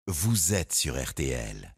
Vous êtes sur RTL.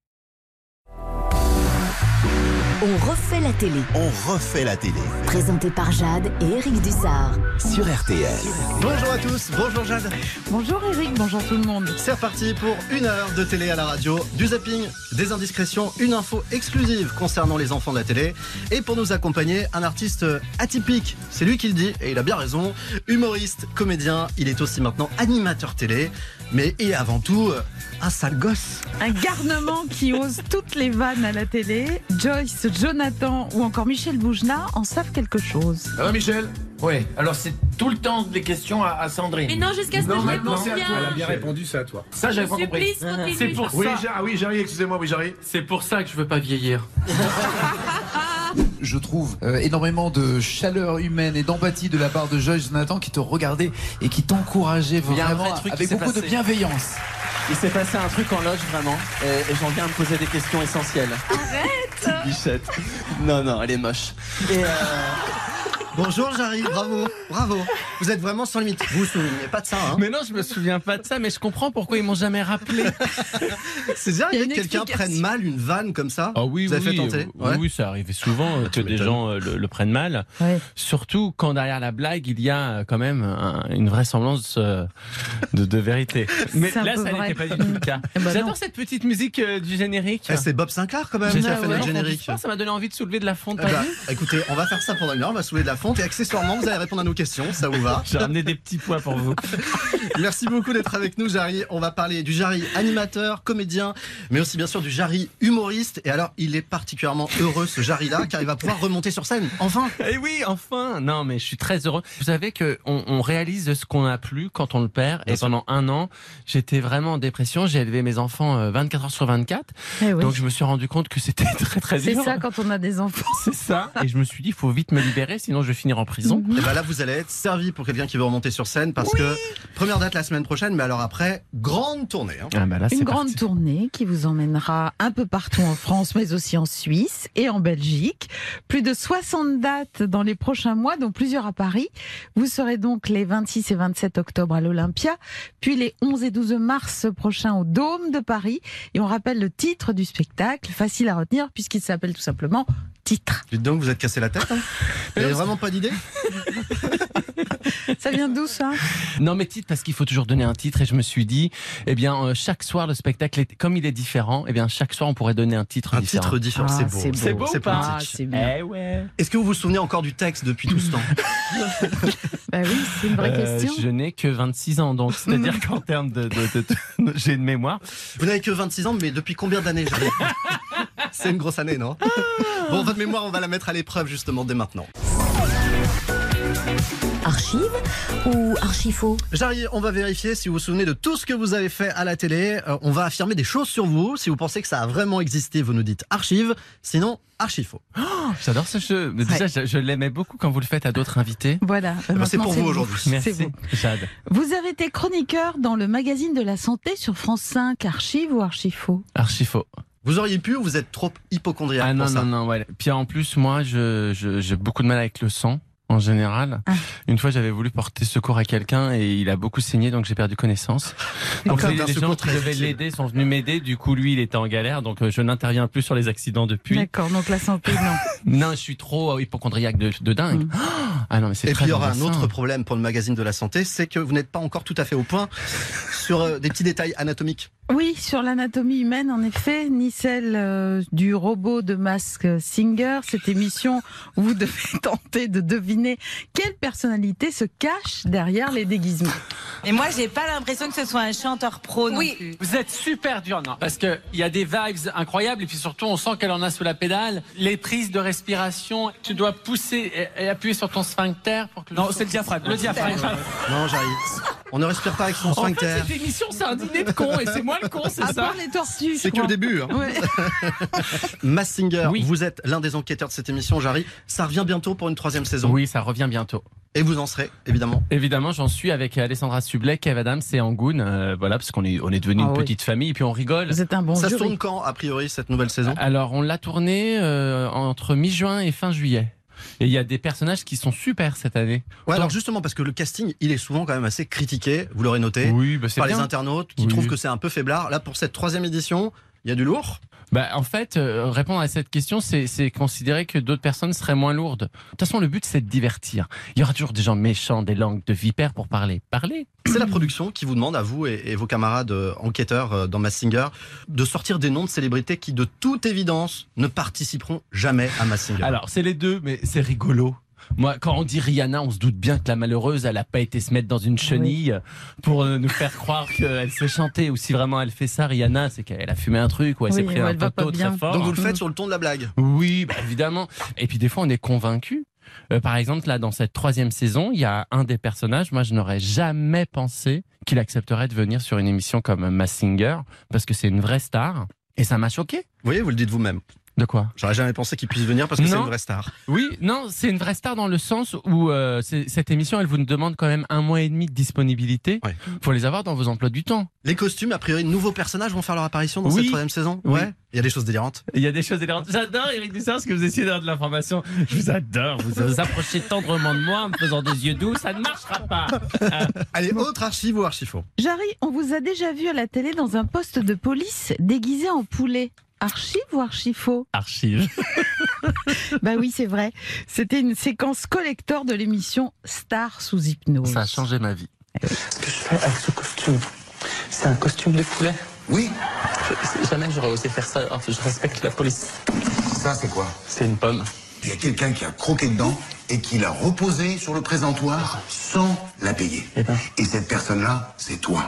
On refait la télé. On refait la télé. Présenté par Jade et Eric Dussard. Sur RTL. Bonjour à tous, bonjour Jade. Bonjour Eric, bonjour tout le monde. C'est reparti pour une heure de télé à la radio, du zapping, des indiscrétions, une info exclusive concernant les enfants de la télé. Et pour nous accompagner, un artiste atypique, c'est lui qui le dit, et il a bien raison. Humoriste, comédien, il est aussi maintenant animateur télé. Mais il est avant tout un sale gosse. Un garnement qui ose toutes les vannes à la télé. Joyce, Jonathan ou encore Michel Boujna en savent quelque chose. Ça va Michel? Ouais, alors c'est tout le temps des questions à Sandrine. Mais non, jusqu'à ce que je réponde bien. Elle a bien répondu, c'est à toi. Ça, j'avais pas compris. C'est pour ça. Oui, Jarry, excusez-moi, oui, Jarry. C'est pour ça que je veux pas vieillir. Je trouve énormément de chaleur humaine et d'empathie de la part de Joyce Jonathan qui te regardait et qui t'encourageait vraiment avec beaucoup de bienveillance. Il s'est passé un truc en loge vraiment et j'en viens à me poser des questions essentielles. Arrête Bichette. Non, elle est moche. Et Bonjour Jarry, bravo. Vous êtes vraiment sans limite. Vous vous souvenez pas de ça, hein? Mais non, je me souviens pas de ça, mais je comprends pourquoi ils m'ont jamais rappelé. C'est bien que quelqu'un prenne mal une vanne comme ça. Ah oui, vous avez fait tenter. Oui, ça arrivait souvent que des gens le prennent mal. Ouais. Surtout quand derrière la blague, il y a quand même une vraisemblance de vérité. Mais C'est un là, peu ça vrai. n'était pas du tout le cas. Eh ben non. J'adore cette petite musique du générique. C'est Bob Sinclair quand même qui a fait notre générique. Ça m'a donné envie de soulever de la fonte. Eh ben, écoutez, on va faire ça pendant une heure, on va soulever de la fonte et accessoirement vous allez répondre à nos questions, ça vous va? J'ai ramené des petits pois pour vous. Merci beaucoup d'être avec nous Jarry. On va parler du Jarry animateur, comédien, mais aussi bien sûr du Jarry humoriste. Et alors il est particulièrement heureux ce Jarry là car il va pouvoir remonter sur scène, enfin. Eh oui, enfin. Non, mais je suis très heureux. Vous savez qu'on réalise ce qu'on a plus quand on le perd. Bien et sûr. pendant un an, j'étais vraiment en dépression. J'ai élevé mes enfants 24 heures sur 24. Eh oui. Donc je me suis rendu compte que c'était très très C'est dur. ça quand on a des enfants. C'est ça. Et je me suis dit, il faut vite me libérer, sinon je vais finir en prison. Et ben là vous allez être servi pour quelqu'un qui veut remonter sur scène parce que première date la semaine prochaine, mais alors après grande tournée. Hein. Ah bah là, Une c'est grande parti. tournée qui vous emmènera un peu partout en France, mais aussi en Suisse et en Belgique. Plus de 60 dates dans les prochains mois, dont plusieurs à Paris. Vous serez donc les 26 et 27 octobre à l'Olympia, puis les 11 et 12 mars prochains au Dôme de Paris. Et on rappelle le titre du spectacle, facile à retenir puisqu'il s'appelle tout simplement Titre. Dites donc vous êtes cassé la tête. Hein. Vous n'avez vraiment pas d'idée? Ça vient d'où ça? Non, mais titre, parce qu'il faut toujours donner un titre. Et je me suis dit, eh bien, chaque soir, le spectacle, comme il est différent, eh bien, chaque soir, on pourrait donner un titre Un différent. titre différent, Ah, c'est beau. c'est beau. ou pas? Ah, poétique. c'est bien. Eh ouais. Est-ce que vous vous souvenez encore du texte depuis tout ce temps? Bah oui, c'est une vraie question. Je n'ai que 26 ans, donc c'est-à-dire qu'en termes j'ai une mémoire. Vous n'avez que 26 ans, mais depuis combien d'années Jarry? C'est une grosse année, non? Bon, votre mémoire, on va la mettre à l'épreuve justement dès maintenant. Archive ou archifaux? Jarry, on va vérifier si vous vous souvenez de tout ce que vous avez fait à la télé. On va affirmer des choses sur vous. Si vous pensez que ça a vraiment existé, vous nous dites archive. Sinon, archifaux. J'adore ce jeu. Mais déjà, je l'aimais beaucoup quand vous le faites à d'autres invités. Voilà. C'est Maintenant, pour vous aujourd'hui. Merci, vous. Jade. Vous avez été chroniqueur dans le magazine de la santé sur France 5, Archive ou Archifaux? Archi faux. Vous auriez pu ou vous êtes trop hypochondriaque Ah pour non, ça? non, ouais. Puis en plus, moi, j'ai beaucoup de mal avec le sang. En général, une fois j'avais voulu porter secours à quelqu'un et il a beaucoup saigné, donc j'ai perdu connaissance. Donc c'est un les gens secours qui très devaient utile. l'aider sont venus m'aider. Du coup, lui, il était en galère, donc je n'interviens plus sur les accidents depuis. D'accord, donc la santé, non. Non, je suis trop hypochondriaque de dingue. Ah non, mais c'est Et très puis il y aura un embarrassant. autre problème pour le magazine de la santé, c'est que vous n'êtes pas encore tout à fait au point sur des petits détails anatomiques. Oui, sur l'anatomie humaine, en effet, ni celle du robot de Mask Singer, cette émission où vous devez tenter de deviner quelle personnalité se cache derrière les déguisements. Mais moi, j'ai pas l'impression que ce soit un chanteur pro non plus. Vous êtes super dur, non? Parce qu'il y a des vibes incroyables et puis surtout, on sent qu'elle en a sous la pédale. Les prises de respiration, tu dois pousser et appuyer sur ton sphincter pour que Non, c'est le diaphragme. Le diaphragme. Non, Jarry, on ne respire pas avec son En fait, sphincter. cette émission, c'est un dîner de cons et c'est moi le con, c'est À ça? part les tortues, C'est je que le crois. début. Hein. Ouais. Mass Singer, Oui. vous êtes l'un des enquêteurs de cette émission, Jarry. Ça revient bientôt pour une 3e saison. Oui, ça revient bientôt. Et vous en serez, évidemment. Évidemment, j'en suis avec Alessandra Sublet, Kev Adams et Angoun. Voilà, parce qu'on est devenu une Ah oui. petite famille et puis on rigole. Vous êtes un bon Ça se jury. tourne quand, a priori, cette nouvelle saison? Alors, on l'a tourné entre mi-juin et fin juillet. Et il y a des personnages qui sont super cette année. Ouais, alors justement, parce que le casting, il est souvent quand même assez critiqué, vous l'aurez noté, par les internautes qui trouvent que c'est un peu faiblard. Là, pour cette 3e édition, il y a du lourd. En fait, répondre à cette question, c'est considérer que d'autres personnes seraient moins lourdes. De toute façon, le but, c'est de divertir. Il y aura toujours des gens méchants, des langues de vipères pour parler. C'est la production qui vous demande, à vous et vos camarades enquêteurs dans Masked Singer, de sortir des noms de célébrités qui, de toute évidence, ne participeront jamais à Masked Singer. Alors, c'est les deux, mais c'est rigolo. Moi, quand on dit Rihanna, on se doute bien que la malheureuse, elle n'a pas été se mettre dans une chenille pour nous faire croire qu'elle sait chanter. Ou si vraiment elle fait ça, Rihanna, c'est qu'elle a fumé un truc ou elle s'est pris un poteau très fort. Donc vous le faites sur le ton de la blague. Oui, évidemment. Et puis des fois, on est convaincus. Par exemple, là, dans cette 3e saison, il y a un des personnages, moi, je n'aurais jamais pensé qu'il accepterait de venir sur une émission comme Masked Singer, parce que c'est une vraie star. Et ça m'a choqué. Vous voyez, vous le dites vous-même. De quoi ? J'aurais jamais pensé qu'il puisse venir parce que c'est une vraie star. Oui, non, c'est une vraie star dans le sens où cette émission, elle vous demande quand même 1 mois et demi de disponibilité. Ouais. Faut les avoir dans vos emplois du temps. Les costumes, a priori, de nouveaux personnages vont faire leur apparition dans cette 3e saison. Oui. Ouais. Il y a des choses délirantes. Il y a des choses délirantes. J'adore Éric Dussart, parce que vous essayez d'avoir de l'information. Je vous adore. Vous vous approchez tendrement de moi en me faisant des yeux doux. Ça ne marchera pas. Allez, autre archive ou archifaux. Jarry, on vous a déjà vu à la télé dans un poste de police déguisé en poulet. Archive ou archifaux ? Archive. Oui, c'est vrai. C'était une séquence collector de l'émission Star sous hypnose. Ça a changé ma vie. Ce que je fais avec ce costume, c'est un costume de poulet. Oui. Jamais j'aurais osé faire ça. Alors, je respecte la police. Ça, c'est quoi? C'est une pomme. Il y a quelqu'un qui a croqué dedans et qui l'a reposé sur le présentoir sans la payer. Et cette personne-là, c'est toi.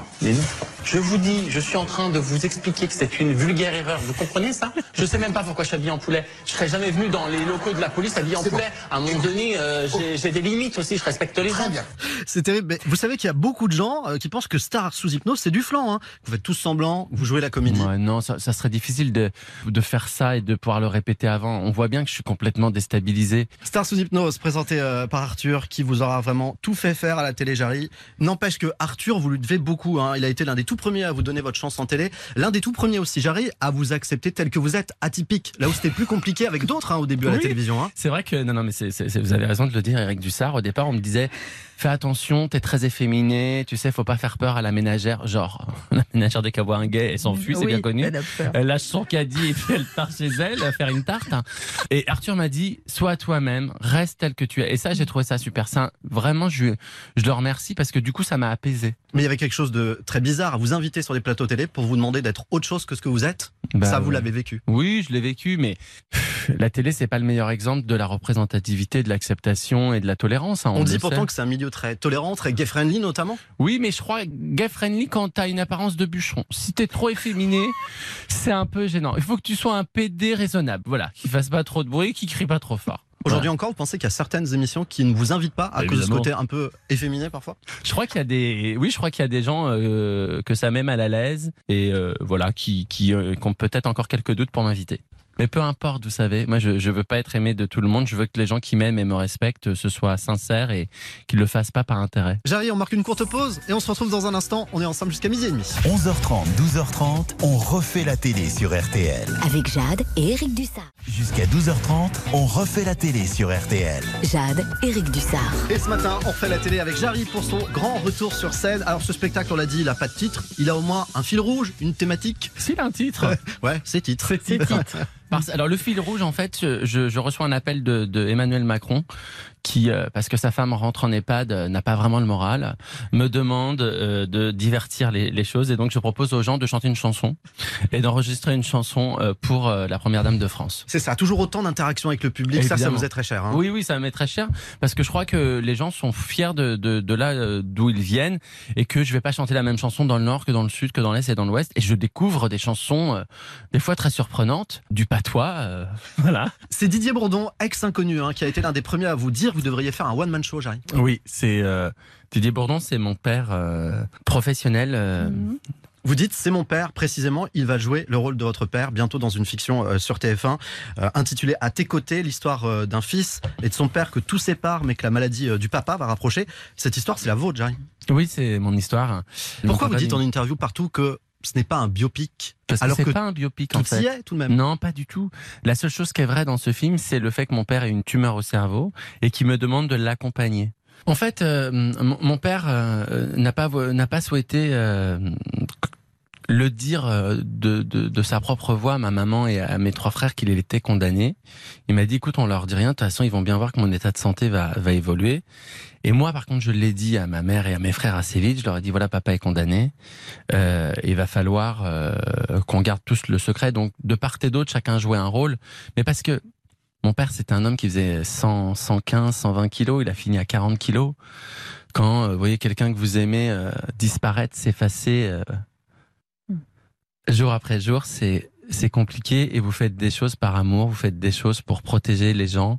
Je vous dis, je suis en train de vous expliquer que c'est une vulgaire erreur. Vous comprenez ça? Je sais même pas pourquoi je suis habillé en poulet. Je serais jamais venu dans les locaux de la police habillé en poulet. À un moment donné, j'ai des limites aussi. Je respecte les gens. Bien. C'est terrible. Mais vous savez qu'il y a beaucoup de gens qui pensent que Star sous hypnose, c'est du flan. Hein. Vous faites tous semblant, vous jouez la comédie. Ouais, non, ça serait difficile de faire ça et de pouvoir le répéter avant. On voit bien que je suis complètement déstabilisé. Star sous hypnose, présenté par Arthur, qui vous aura vraiment tout fait faire à la télé, Jarry. N'empêche que Arthur, vous lui devez beaucoup. Hein. Il a été l'un des tout premiers à vous donner votre chance en télé. L'un des tout premiers aussi, Jarry, à vous accepter tel que vous êtes, atypique. Là où c'était plus compliqué avec d'autres au début à la télévision. Hein. C'est vrai que, non, mais vous avez raison de le dire, Éric Dussart. Au départ, on me disait, fais attention, t'es très efféminé, tu sais, faut pas faire peur à la ménagère. Genre, la ménagère, dès qu'elle voit un gay, elle s'enfuit, c'est bien connu. Elle lâche son caddie et puis elle part chez elle faire une tarte. Et Arthur m'a dit, sois toi-même, reste tel que tu es. Et ça, j'ai trouvé ça super. Ça, vraiment, je le remercie parce que du coup, ça m'a apaisé. Mais il y avait quelque chose de très bizarre à vous inviter sur des plateaux télé pour vous demander d'être autre chose que ce que vous êtes. Ça, vous l'avez vécu. Oui, je l'ai vécu, mais la télé, c'est pas le meilleur exemple de la représentativité, de l'acceptation et de la tolérance. Hein, on dit pourtant que c'est un milieu très tolérant, très gay-friendly notamment. Oui, mais je crois gay-friendly quand t'as une apparence de bûcheron. Si t'es trop efféminé, c'est un peu gênant. Il faut que tu sois un PD raisonnable, voilà, qui fasse pas trop de bruit, qui crie pas trop fort. Aujourd'hui encore, vous pensez qu'il y a certaines émissions qui ne vous invitent pas à cause de ce côté un peu efféminé parfois? Je crois qu'il y a des gens que ça met mal à l'aise et voilà, qui ont peut-être encore quelques doutes pour m'inviter. Mais peu importe, vous savez, moi je veux pas être aimé de tout le monde, je veux que les gens qui m'aiment et me respectent ce soient sincères et qu'ils le fassent pas par intérêt. Jarry, on marque une courte pause et on se retrouve dans un instant, on est ensemble jusqu'à 12h30. 11h30, 12h30, on refait la télé sur RTL. Avec Jade et Éric Dussart. Jusqu'à 12h30, on refait la télé sur RTL. Jade, Éric Dussart. Et ce matin, on refait la télé avec Jarry pour son grand retour sur scène. Alors ce spectacle, on l'a dit, il n'a pas de titre, il a au moins un fil rouge, une thématique. S'il a un titre. Ouais, c'est titre. C'est titre. Alors le fil rouge, en fait, je reçois un appel de Emmanuel Macron qui, parce que sa femme rentre en EHPAD, n'a pas vraiment le moral, me demande de divertir les choses et donc je propose aux gens de chanter une chanson et d'enregistrer une chanson pour la première dame de France. C'est ça, toujours autant d'interactions avec le public. Évidemment. Ça vous est très cher. Hein. Oui, ça m'est très cher parce que je crois que les gens sont fiers de là d'où ils viennent et que je vais pas chanter la même chanson dans le Nord que dans le Sud, que dans l'Est et dans l'Ouest et je découvre des chansons des fois très surprenantes, du patois, voilà. C'est Didier Bourdon, ex-inconnu, qui a été l'un des premiers à vous dire que vous devriez faire un one-man show, Jarry. Oui, c'est Didier Bourdon, c'est mon père professionnel. Vous dites, c'est mon père, précisément, il va jouer le rôle de votre père bientôt dans une fiction sur TF1 intitulée À tes côtés, l'histoire d'un fils et de son père que tout sépare mais que la maladie du papa va rapprocher. Cette histoire, c'est la vôtre, Jarry. Oui, c'est mon histoire. Pourquoi vous dites en interview partout que ce n'est pas un biopic. Parce alors que c'est que pas un biopic en fait. Tout y est tout de même. Non, pas du tout. La seule chose qui est vraie dans ce film, c'est le fait que mon père ait une tumeur au cerveau et qu'il me demande de l'accompagner. En fait, mon père n'a pas souhaité le dire de sa propre voix à ma maman et à mes 3 frères qu'il était condamné. Il m'a dit, écoute, on leur dit rien, de toute façon, ils vont bien voir que mon état de santé va évoluer. Et moi, par contre, je l'ai dit à ma mère et à mes frères assez vite. Je leur ai dit, voilà, papa est condamné. Il va falloir qu'on garde tous le secret. Donc, de part et d'autre, chacun jouait un rôle. Mais parce que mon père, c'était un homme qui faisait 100, 115, 120 kilos. Il a fini à 40 kilos. Quand vous voyez quelqu'un que vous aimez disparaître, s'effacer jour après jour, c'est compliqué. Et vous faites des choses par amour. Vous faites des choses pour protéger les gens.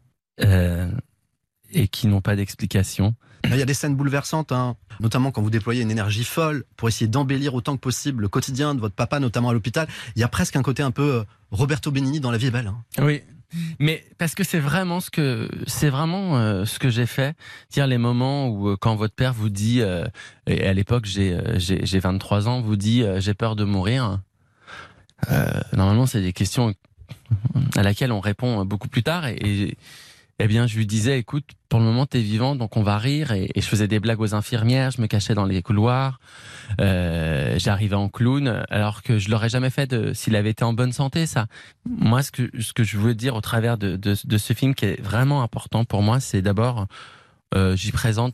Et qui n'ont pas d'explication. Il y a des scènes bouleversantes, hein, notamment quand vous déployez une énergie folle pour essayer d'embellir autant que possible le quotidien de votre papa, notamment à l'hôpital. Il y a presque un côté un peu Roberto Benigni dans La vie est belle. Hein. Oui, mais parce que c'est vraiment ce que j'ai fait. C'est-à-dire les moments où quand votre père vous dit, et à l'époque j'ai 23 ans, vous dit j'ai peur de mourir. Normalement, c'est des questions à laquelle on répond beaucoup plus tard et eh bien, je lui disais, écoute, pour le moment, t'es vivant, donc on va rire. Et je faisais des blagues aux infirmières, je me cachais dans les couloirs, j'arrivais en clown, alors que je l'aurais jamais fait s'il avait été en bonne santé, ça. Moi, ce que je veux dire au travers de ce film qui est vraiment important pour moi, c'est d'abord, j'y présente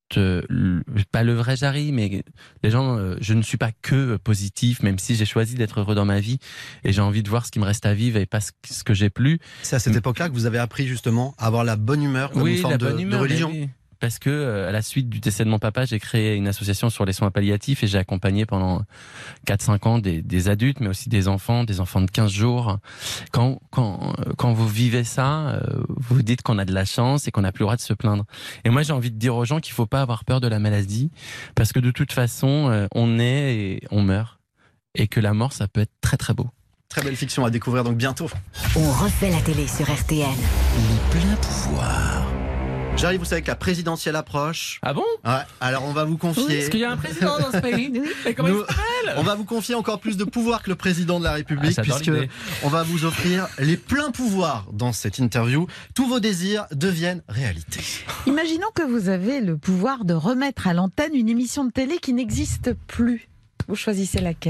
pas le vrai Jarry, mais les gens, je ne suis pas que positif, même si j'ai choisi d'être heureux dans ma vie et j'ai envie de voir ce qui me reste à vivre et pas ce que j'ai plus. C'est à cette époque-là que vous avez appris justement à avoir la bonne humeur comme une forme de religion. Oui. Parce que à la suite du décès de mon papa, j'ai créé une association sur les soins palliatifs et j'ai accompagné pendant 4-5 ans des adultes, mais aussi des enfants de 15 jours. Quand vous vivez ça, vous vous dites qu'on a de la chance et qu'on n'a plus le droit de se plaindre. Et moi, j'ai envie de dire aux gens qu'il faut pas avoir peur de la maladie, parce que de toute façon, on naît et on meurt. Et que la mort, ça peut être très très beau. Très belle fiction à découvrir donc bientôt. On refait la télé sur RTL. Les pleins pouvoirs. Jarry, vous savez que la présidentielle approche. Ah bon ? Ouais, alors on va vous confier... Oui, est-ce qu'il y a un président dans ce pays ? Et comment il s'appelle ? On va vous confier encore plus de pouvoir que le président de la République, puisque on va vous offrir les pleins pouvoirs dans cette interview. Tous vos désirs deviennent réalité. Imaginons que vous avez le pouvoir de remettre à l'antenne une émission de télé qui n'existe plus. Vous choisissez laquelle ?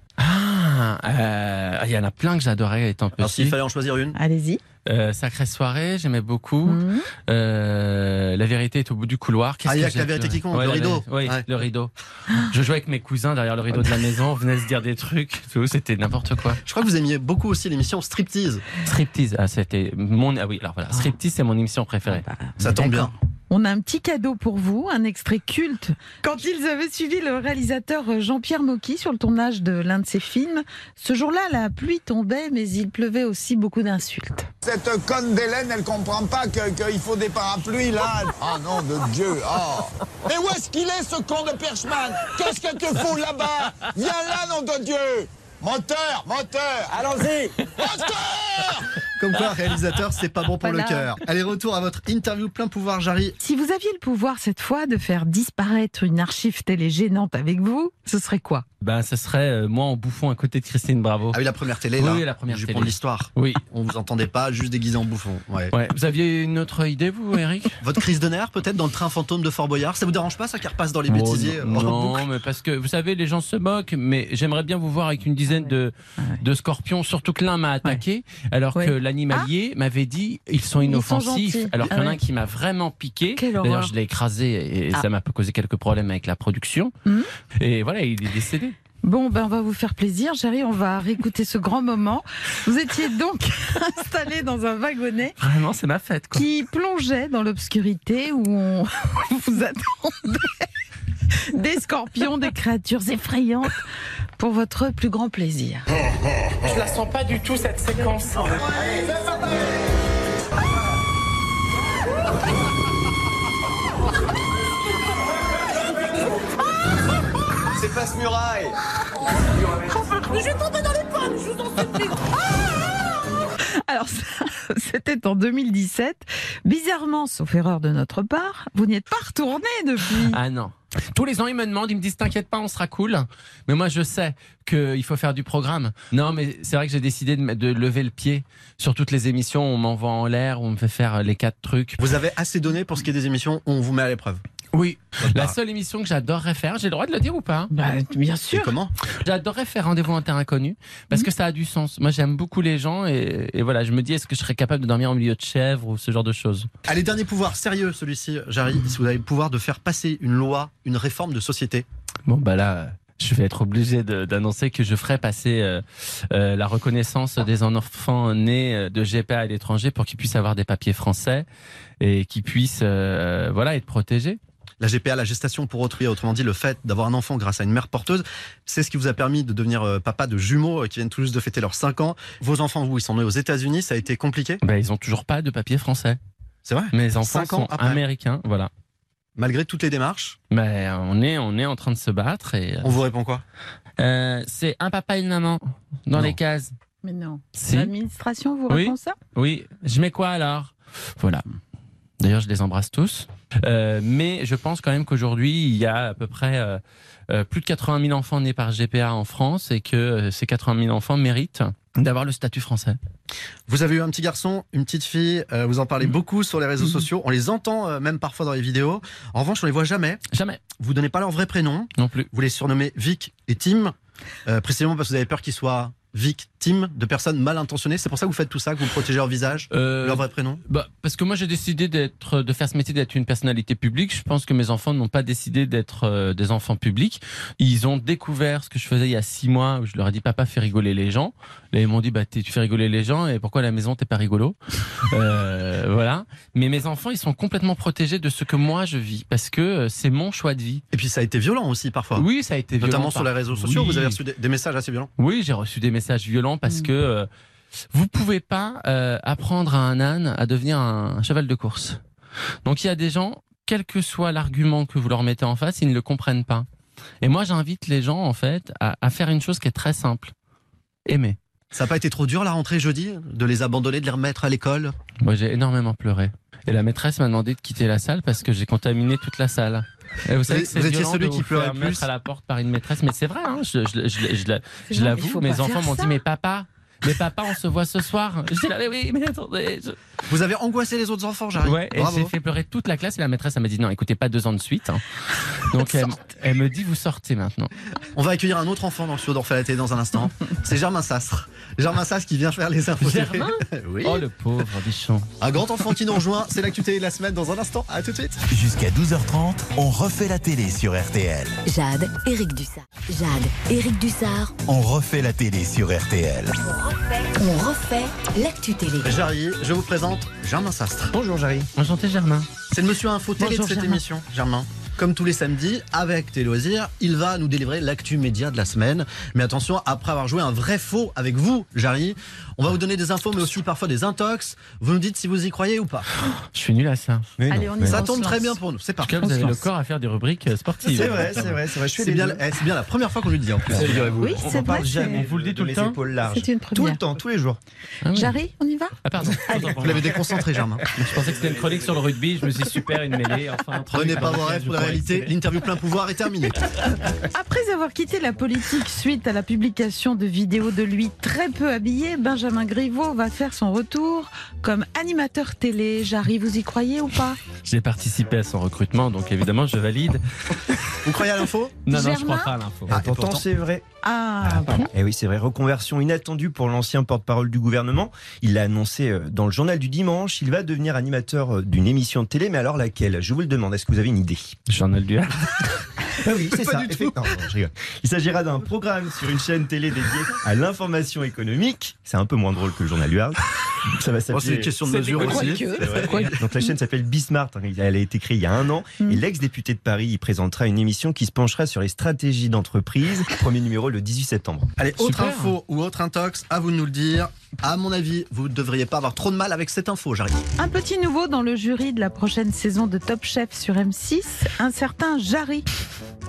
Il y en a plein que j'adorais étant petit. Alors s'il fallait en choisir une ? Allez-y. Sacrée soirée, j'aimais beaucoup. La vérité est au bout du couloir. Il y a que la vérité qui compte, le rideau. Oui, le rideau. Je jouais avec mes cousins derrière le rideau de la maison, on venait se dire des trucs, tout, c'était n'importe quoi. Je crois que vous aimiez beaucoup aussi l'émission Striptease. Striptease, c'était mon... Ah oui, alors voilà, Striptease c'est mon émission préférée. Ça tombe bien. On a un petit cadeau pour vous, un extrait culte. Quand ils avaient suivi le réalisateur Jean-Pierre Mocky sur le tournage de l'un de ses films, ce jour-là, la pluie tombait, mais il pleuvait aussi beaucoup d'insultes. Cette conne d'Hélène, elle comprend pas qu'il faut des parapluies, là. Ah non, de Dieu, oh. Mais où est-ce qu'il est, ce con de Perchman? Qu'est-ce que tu fous là-bas? Viens là, nom de Dieu. Moteur, allons-y. Moteur. Comme quoi, réalisateur, c'est pas bon pour le cœur. Allez, retour à votre interview plein pouvoir, Jarry. Si vous aviez le pouvoir cette fois de faire disparaître une archive télé gênante avec vous, ce serait quoi ? Ce serait moi en bouffon à côté de Christine Bravo. Ah oui, la première télé, là. Oui, la première télé. Pour l'histoire. Oui. On vous entendait pas juste déguisé en bouffon. Ouais. Vous aviez une autre idée, vous, Eric ? Votre crise de nerfs, peut-être, dans le train fantôme de Fort Boyard. Ça vous dérange pas, ça, qui repasse dans les bêtisiers Non, mais parce que, vous savez, les gens se moquent, mais j'aimerais bien vous voir avec une dizaine de scorpions, surtout que l'un m'a attaqué, alors que l'animalier m'avait dit, ils sont inoffensifs, alors qu'il y en a un qui m'a vraiment piqué. D'ailleurs, je l'ai écrasé et ça m'a causé quelques problèmes avec la production. Et voilà, il est décédé. Bon, on va vous faire plaisir, Jarry, on va réécouter ce grand moment. Vous étiez donc installé dans un wagonnet. Vraiment, c'est ma fête, quoi. Qui plongeait dans l'obscurité où on vous attendait des scorpions, des créatures effrayantes pour votre plus grand plaisir. Je la sens pas du tout, cette séquence. C'est Passe-Muraille. Je vais tomber dans les pommes, je vous en supplie. Alors, c'était en 2017. Bizarrement, sauf erreur de notre part, vous n'y êtes pas retourné depuis. Ah non. Tous les ans, ils me demandent, ils me disent t'inquiète pas, on sera cool. Mais moi, je sais qu'il faut faire du programme. Non, mais c'est vrai que j'ai décidé de lever le pied sur toutes les émissions. On m'envoie en l'air, on me fait faire les 4 trucs. Vous avez assez donné pour ce qui est des émissions, on vous met à l'épreuve. Oui, la seule émission que j'adorerais faire, j'ai le droit de le dire ou pas? Bien sûr. Et comment? J'adorerais faire Rendez-vous en terre inconnue parce que ça a du sens. Moi, j'aime beaucoup les gens et voilà, je me dis, est-ce que je serais capable de dormir au milieu de chèvres ou ce genre de choses? Allez, dernier pouvoir, sérieux celui-ci, Jarry. Si vous avez le pouvoir de faire passer une loi, une réforme de société. Bon, bah là, je vais être obligé d'annoncer que je ferai passer la reconnaissance des enfants nés de GPA à l'étranger pour qu'ils puissent avoir des papiers français et qu'ils puissent être protégés. La GPA, la gestation pour autrui, autrement dit le fait d'avoir un enfant grâce à une mère porteuse, c'est ce qui vous a permis de devenir papa de jumeaux qui viennent tout juste de fêter leurs 5 ans. Vos enfants, vous, ils sont nés aux États-Unis, ça a été compliqué? Ils ont toujours pas de papier français. C'est vrai? Mes enfants sont américains, voilà. Malgré toutes les démarches? On est en train de se battre et... On vous répond quoi? C'est un papa et une maman dans les cases. Mais non. Si. L'administration vous répond ça? Oui. Je mets quoi alors? Voilà. D'ailleurs, je les embrasse tous. Mais je pense quand même qu'aujourd'hui, il y a à peu près plus de 80 000 enfants nés par GPA en France et que ces 80 000 enfants méritent d'avoir le statut français. Vous avez eu un petit garçon, une petite fille, vous en parlez beaucoup sur les réseaux sociaux, on les entend même parfois dans les vidéos. En revanche, on les voit jamais. Jamais. Vous donnez pas leur vrai prénom. Non plus. Vous les surnommez Vic et Tim, précisément parce que vous avez peur qu'ils soient victimes de personnes mal intentionnées. C'est pour ça que vous faites tout ça, que vous protégez leur visage, leur vrai prénom? Parce que moi j'ai décidé de faire ce métier, d'être une personnalité publique. Je pense que mes enfants n'ont pas décidé d'être des enfants publics. Ils ont découvert ce que je faisais il y a 6 mois où je leur ai dit papa fait rigoler les gens. Et ils m'ont dit tu fais rigoler les gens et pourquoi à la maison t'es pas rigolo? Voilà. Mais mes enfants ils sont complètement protégés de ce que moi je vis parce que c'est mon choix de vie. Et puis ça a été violent aussi parfois. Oui, ça a été violent. Notamment sur les réseaux sociaux, vous avez reçu des messages assez violents? Oui, j'ai reçu des messages violents parce que vous pouvez pas apprendre à un âne à devenir un cheval de course. Donc il y a des gens, quel que soit l'argument que vous leur mettez en face, ils ne le comprennent pas. Et moi j'invite les gens en fait à faire une chose qui est très simple. Aimer. Ça n'a pas été trop dur la rentrée jeudi, de les abandonner, de les remettre à l'école? Moi j'ai énormément pleuré. Et la maîtresse m'a demandé de quitter la salle parce que j'ai contaminé toute la salle. Et vous savez que c'est étiez celui qui pleurait le plus mettre à la porte par une maîtresse, mais c'est vrai, hein, je l'avoue. Mes enfants m'ont dit mais papa, on se voit ce soir. Je dis là oui, mais attendez. Vous avez angoissé les autres enfants, j'arrive. Ouais, et j'ai fait pleurer toute la classe et la maîtresse elle m'a dit non, écoutez pas 2 ans de suite. Hein. Donc elle me dit vous sortez maintenant. On va accueillir un autre enfant dans le studio d'Orphée la télé dans un instant. C'est Germain Sastre. Germain Sastre qui vient faire les infos. Germain? Oui. Oh le pauvre bichon. Un grand enfant qui nous rejoint, c'est l'actu télé de la semaine dans un instant. À tout de suite. Jusqu'à 12h30, on refait la télé sur RTL. Jade, Éric Dussard. On refait la télé sur RTL. On refait l'actu télé. Jarry, je vous présente Germain Sastre. Bonjour Jarry. Enchanté Germain. C'est le monsieur info télé Bonjour, de cette Germain. émission, Germain. Comme tous les samedis, avec Tes Loisirs, il va nous délivrer l'actu média de la semaine. Mais attention, après avoir joué un vrai faux avec vous, Jarry, on va vous donner des infos, mais aussi parfois des intox. Vous nous dites si vous y croyez ou pas. Je suis nul à ça. Allez, on y va. Ça tombe très bien pour nous, c'est En tout parti. cas, vous avez le corps à faire des rubriques sportives. C'est vrai. C'est bien la première fois qu'on lui dit en plus. Oui, c'est vrai. On vous le dit tout le temps. C'est une première. Tout le temps, tous les jours. Ah oui. Jarry, on y va? Ah pardon. Vous l'avez déconcentré, Germain. Je pensais que c'était une chronique sur le rugby. Je me suis dit, super, une mêlée. Enfin, Prenez pas vos rêves pour la réalité. L'interview plein pouvoir est terminée. Après avoir quitté la politique suite à la publication de vidéos de lui très peu habillé, Benjamin Griveaux va faire son retour comme animateur télé. Jarry, vous y croyez ou pas? J'ai participé à son recrutement, donc évidemment, je valide. Vous croyez à l'info? Non, je Germain crois pas à l'info. Ah, pourtant, c'est vrai. Ah, bon? Et oui, c'est vrai. Reconversion inattendue pour l'ancien porte-parole du gouvernement. Il l'a annoncé dans le journal du dimanche. Il va devenir animateur d'une émission de télé. Mais alors laquelle? Je vous le demande. Est-ce que vous avez une idée? Journal du Havre. Ah oui, c'est ça. Non, je rigole. Il s'agira d'un programme sur une chaîne télé dédiée à l'information économique. C'est un peu moins drôle que le journal du Havre. Ça va s'appeler. C'est une question de mesure aussi. Donc la chaîne s'appelle Bismart. Elle a été créée il y a 1 an. Et l'ex-député de Paris y présentera une émission qui se penchera sur les stratégies d'entreprise. Premier numéro le 18 septembre. Allez, autre Super. info ou autre intox, à vous de nous le dire. À mon avis, vous ne devriez pas avoir trop de mal avec cette info, Jarry. Un petit nouveau dans le jury de la prochaine saison de Top Chef sur M6, un certain Jarry.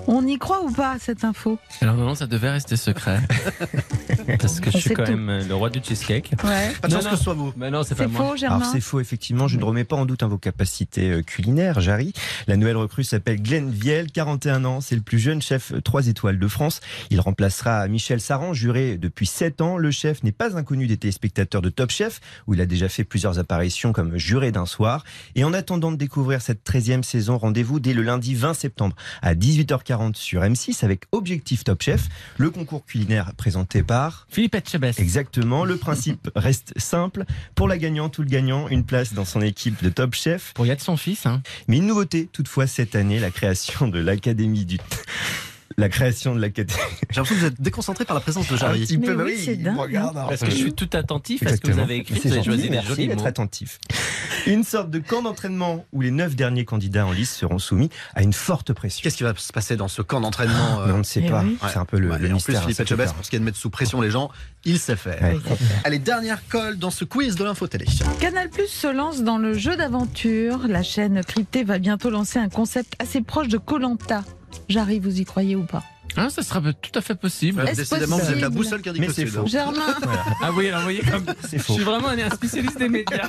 On y croit ou pas, cette info? Alors non, ça devait rester secret. Parce que je suis quand même le roi du cheesecake. Ouais. Pas de chance que ce soit vous. Mais non, c'est pas moi. C'est faux, Germain? Alors c'est faux, effectivement. Je ne remets pas en doute vos capacités culinaires, Jarry. La nouvelle recrue s'appelle Glenn Viel, 41 ans. C'est le plus jeune chef 3 étoiles de France. Il remplacera Michel Saran, juré depuis 7 ans. Le chef n'est pas inconnu des téléspectateurs de Top Chef, où il a déjà fait plusieurs apparitions comme juré d'un soir. Et en attendant de découvrir cette 13e saison, rendez-vous dès le lundi 20 septembre à 18h40 sur M6 avec Objectif Top Chef, le concours culinaire présenté par Philippe Etchebest. Exactement, le principe reste simple. Pour la gagnante ou le gagnant, une place dans son équipe de Top Chef. Pour y être son fils. Hein. Mais une nouveauté toutefois cette année, la création de l'Académie du... La création de l'Académie. J'ai l'impression que vous êtes déconcentré par la présence de Jarry. Un petit peu, oui, c'est dingue. Regarde, parce que je suis tout attentif à ce que vous avez écrit. Vous avez choisi des jolis mots. Attentif. Une sorte de camp d'entraînement où les 9 derniers candidats en lice seront soumis à une forte pression. Qu'est-ce qui va se passer dans ce camp d'entraînement On ne sait pas. Oui. C'est un peu le en mystère. plus, Philippe Etchebest, pour ce qui est de mettre sous pression les gens, il sait faire. Ouais. Allez, dernière colle dans ce quiz de l'info télé. Canal+ se lance dans le jeu d'aventure. La chaîne cryptée va bientôt lancer un concept assez proche de Koh-Lanta. Jarry, vous y croyez ou pas? Ah, ça sera tout à fait possible. Décidément, vous êtes la boussole qui indique le sud. Germain. Ah oui, alors vous voyez comme C'est faux. je suis vraiment un spécialiste des médias.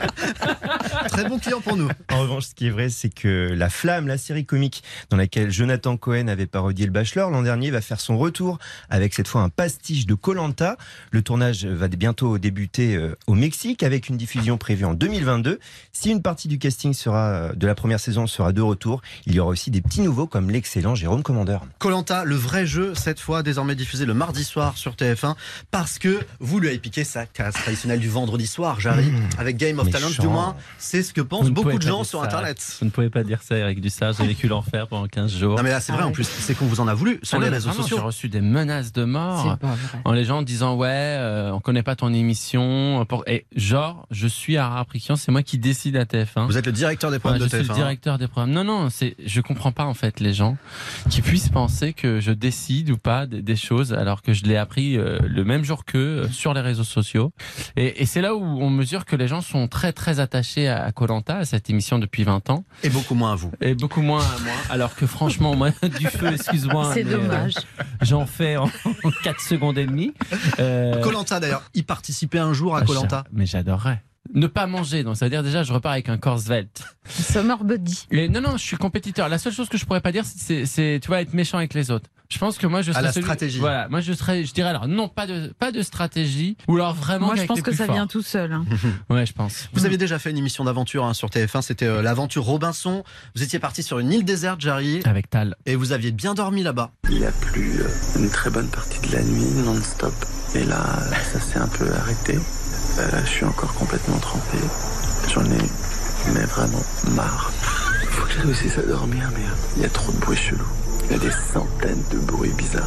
Très bon client pour nous. En revanche, ce qui est vrai, c'est que La Flamme, la série comique dans laquelle Jonathan Cohen avait parodié le Bachelor l'an dernier, va faire son retour avec cette fois un pastiche de Koh-Lanta. Le tournage va bientôt débuter au Mexique avec une diffusion prévue en 2022. Si une partie du casting de la première saison sera de retour, il y aura aussi des petits nouveaux comme l'excellent Jérôme Commandeur. Koh-Lanta, le vrai jeu, cette fois désormais diffusé le mardi soir sur TF1, parce que vous lui avez piqué sa case traditionnelle du vendredi soir, Jarry, avec Game of Talent. Du moins, c'est ce que pensent beaucoup de gens sur Internet. Vous ne pouvez pas dire ça, Eric Dussart. J'ai vécu l'enfer pendant 15 jours. Non mais là, c'est vrai en plus, c'est qu'on vous en a voulu sur les réseaux sociaux. J'ai reçu des menaces de mort en les gens disant on connaît pas ton émission. Et genre, je suis à Raprikian, c'est moi qui décide à TF1. Vous êtes le directeur des programmes de TF1. Je suis le directeur des programmes. Non, je comprends pas en fait les gens qui puissent penser que je décide ou pas des choses alors que je l'ai appris le même jour qu'eux sur les réseaux sociaux. Et c'est là où on mesure que les gens sont très très attachés à Koh-Lanta, à cette émission depuis 20 ans. Et beaucoup moins à vous. Et beaucoup moins à moi. Alors que franchement, moi, du feu, excuse-moi. C'est dommage. J'en fais en 4 secondes et demie. Koh-Lanta d'ailleurs, y participer un jour à Koh-Lanta. Mais j'adorerais. Ne pas manger, donc ça veut dire déjà je repars avec un corps svelte. Summer body. Non, je suis compétiteur. La seule chose que je pourrais pas dire, c'est tu vois, être méchant avec les autres. Je pense que moi je serais stratégie. Voilà, moi je dirais alors non, pas de stratégie ou alors vraiment. Moi je pense que ça vient tout seul. Hein. Ouais, je pense. Vous aviez déjà fait une émission d'aventure sur TF1, c'était l'aventure Robinson. Vous étiez parti sur une île déserte, Jarry. Avec Tal. Et vous aviez bien dormi là-bas. Il a plu une très bonne partie de la nuit, non-stop. Et là, ça s'est un peu arrêté. Je suis encore complètement trempé. J'en ai vraiment marre. Il faut que je réussisse à dormir, mais il y a trop de bruits chelous. Il y a des centaines de bruits bizarres.